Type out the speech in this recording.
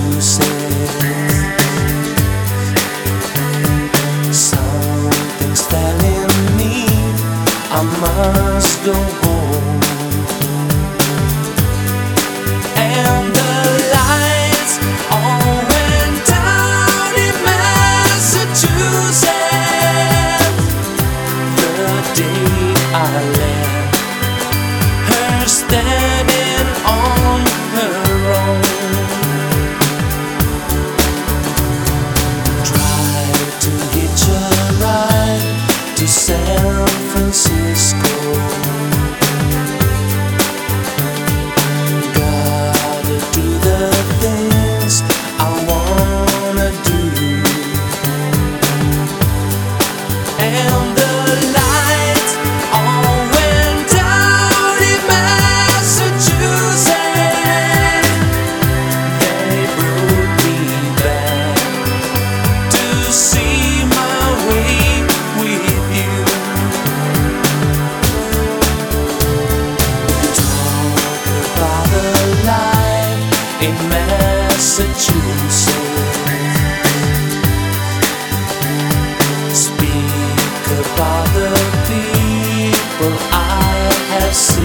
Something's telling me I must go home. And the lights all went down in Massachusetts the day I left her standing on her own. Tried to hitch a ride to San Francisco. Gotta do the things I wanna do. And the lights all went down in Massachusetts. They brought me back to see my way with you. Talk about the life in Massachusetts. Speak about the people I have seen.